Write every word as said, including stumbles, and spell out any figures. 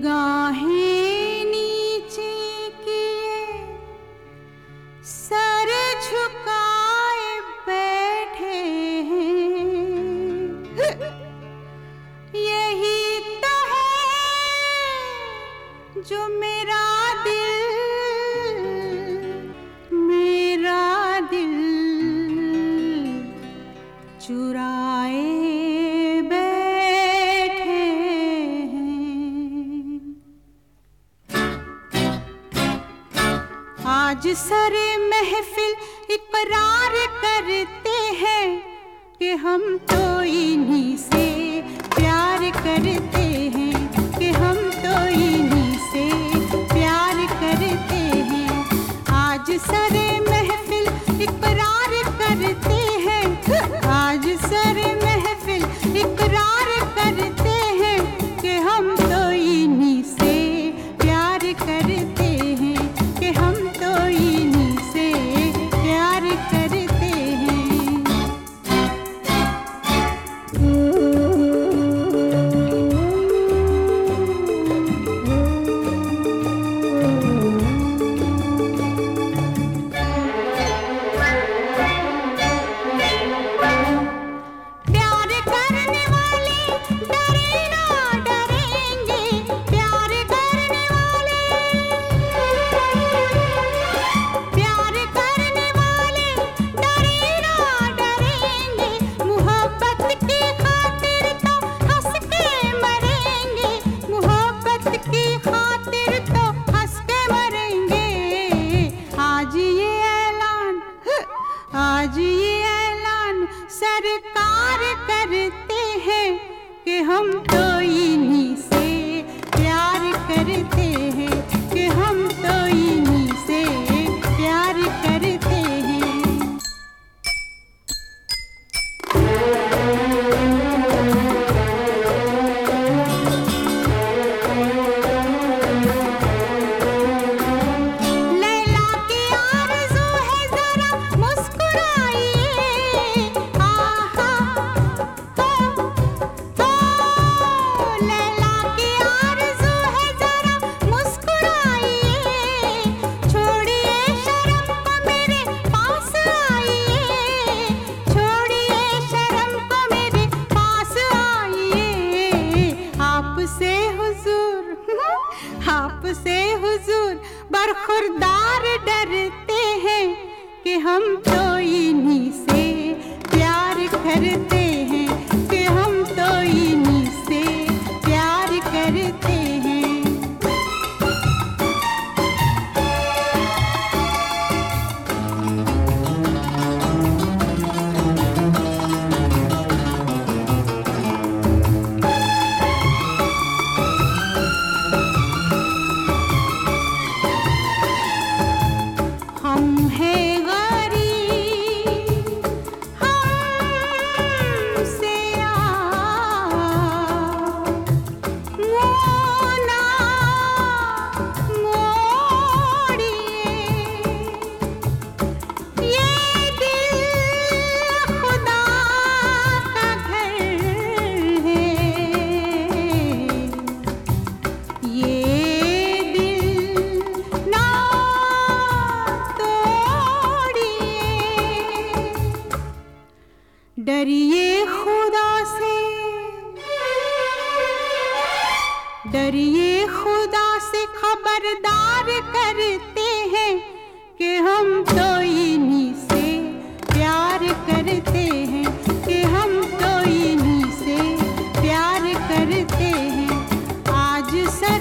निगाहें नीचे किए सर झुकाए बैठे हैं। यही तो है जो मेरा दिल मेरा दिल चुराए आज सरे महफिल इकरार करते हैं कि हम तो इन्हीं से प्यार करते हैं, कि हम तो इन्हीं से प्यार करते हैं। आज सरे महफिल इकरार करते हैं, आज सरे महफिल इकरार करते हैं कि हम तो इन्हीं से प्यार करते हैं, कि हम तो इन्हीं से प्यार करते हैं। प्यार करने वाले डरे ना डरेंगे, प्यार करने वाले प्यार करने वाले डरे ना डरेंगे। मोहब्बत की खातिर तो हंस के मरेंगे, मोहब्बत की खातिर तो हंस के मरेंगे। आज ये ऐलान आज ये ऐलान सरकार करते हैं कि हम तो इन्हीं से प्यार करते हैं, कि हम तो इन्हीं से प्यार करते हैं। लैला की आरज़ू है जरा मुस्कुराइए, आहा हो हो। लैला की आरज़ू है जरा मुस्कुराइए, छोड़िए शर्म को मेरे पास आइए, छोड़िए शर्म को मेरे पास आइए। आपसे हुजूर आपसे हुजूर बरखुरदार डरते हैं कि हम तो इन्हीं से प्यार करते हैं, कि हम तो इन्हीं से प्यार करते हैं। हम हैं गरीब, हमसे आप मुँह ना मोड़िए। ये दिल खुदा का घर है, ये दिल ना तोड़िए। डरिए खुदा से डरिए खुदा से खबरदार करते हैं कि हम तो इन्हीं से प्यार करते हैं, कि हम तो इन्हीं से प्यार करते हैं। आज सर